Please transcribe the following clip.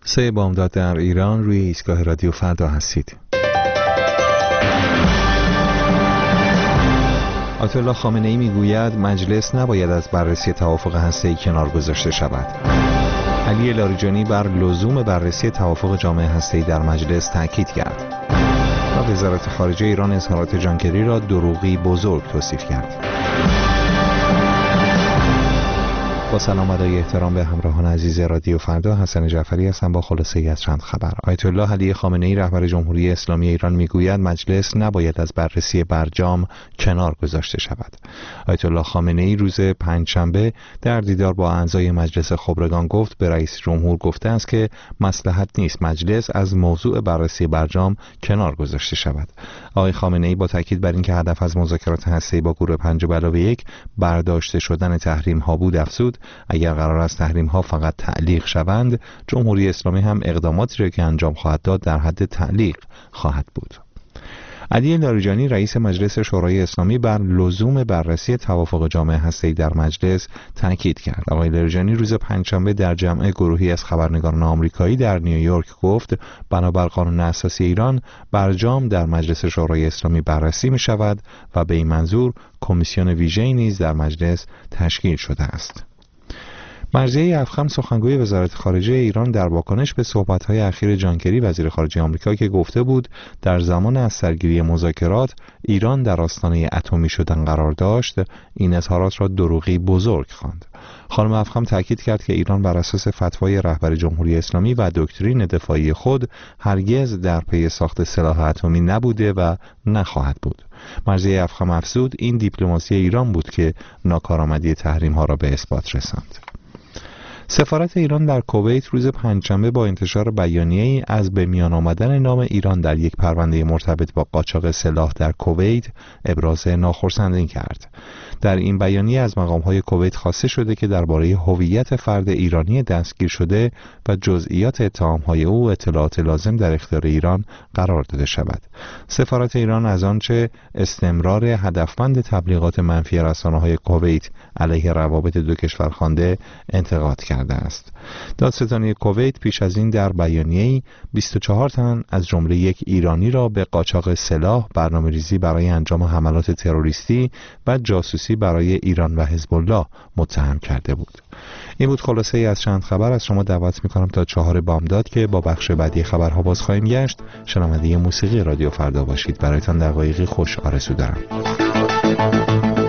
3 بامداد در ایران روی ایستگاه رادیو فردا هستید. آیت الله خامنه‌ای میگوید مجلس نباید از بررسی توافق هسته‌ای کنار گذاشته شود. علی لاریجانی بر لزوم بررسی توافق جامع هسته‌ای در مجلس تاکید کرد. و وزارت خارجه ایران اظهارات جان کری را دروغی بزرگ توصیف کرد. با سلام و ادای احترام به همراهان عزیز رادیو فردا، حسن جعفری هستم با خلاصه‌ای از چند خبر. آیت الله علی خامنه‌ای رهبر جمهوری اسلامی ایران میگوید مجلس نباید از بررسی برجام کنار گذاشته شود. آیت الله خامنه‌ای روز پنجشنبه در دیدار با اعضای مجلس خبرگان گفت به رئیس جمهور گفته است که مصلحت نیست مجلس از موضوع بررسی برجام کنار گذاشته شود. آقای خامنه‌ای با تاکید بر اینکه هدف از مذاکرات هسته‌ای با گروه 5+1 برداشته شدن تحریم‌ها بود افزود اگر قرار است تحریم‌ها فقط تعلیق شوند، جمهوری اسلامی هم اقداماتی را که انجام خواهد داد در حد تعلیق خواهد بود. علی لاریجانی رئیس مجلس شورای اسلامی بر لزوم بررسی توافق جامع هسته‌ای در مجلس تاکید کرد. آقای لاریجانی روز پنجشنبه در جمع گروهی از خبرنگاران آمریکایی در نیویورک گفت بنابر قانون اساسی ایران برجام در مجلس شورای اسلامی بررسی می شود و به این منظور کمیسیون ویژه‌ای نیز در مجلس تشکیل شده است. مرضیه افخم سخنگوی وزارت خارجه ایران در واکنش به صحبت‌های اخیر جان کری وزیر خارجه آمریکا که گفته بود در زمان از سرگیری مذاکرات ایران در آستانه اتمی شدن قرار داشت، این اظهارات را دروغی بزرگ خواند. خانم افخم تاکید کرد که ایران بر اساس فتوای رهبر جمهوری اسلامی و دکترین دفاعی خود هرگز در پی ساخت سلاح اتمی نبوده و نخواهد بود. مرضیه افخم افزود این دیپلماسی ایران بود که ناکارآمدی تحریم‌ها را به اثبات رساند. سفارت ایران در کویت روز پنجشنبه با انتشار بیانیه‌ای از به میان آمدن نام ایران در یک پرونده مرتبط با قاچاق سلاح در کویت ابراز ناخرسندی کرد. در این بیانیه از مقام‌های کویت خواسته شده که درباره هویت فرد ایرانی دستگیر شده و جزئیات اتهام‌های او اطلاعات لازم در اختیار ایران قرار داده شود. سفارت ایران از آنچه استمرار هدفمند تبلیغات منفی رسانه‌های کویت علیه روابط دو کشور خوانده انتقاد کرده است. دادستانی کویت پیش از این در بیانیه‌ای 24 تن از جمله یک ایرانی را به قاچاق سلاح، برنامه‌ریزی برای انجام حملات تروریستی و جاسوسی برای ایران و حزب الله متهم کرده بود. این بود خلاصه ای از چند خبر. از شما دعوت می‌کنم تا 4 بامداد که با بخش بعدی خبرها باز خواهیم گشت شنونده موسیقی رادیو فردا باشید. برایتان دقایقی خوش آرزو دارم.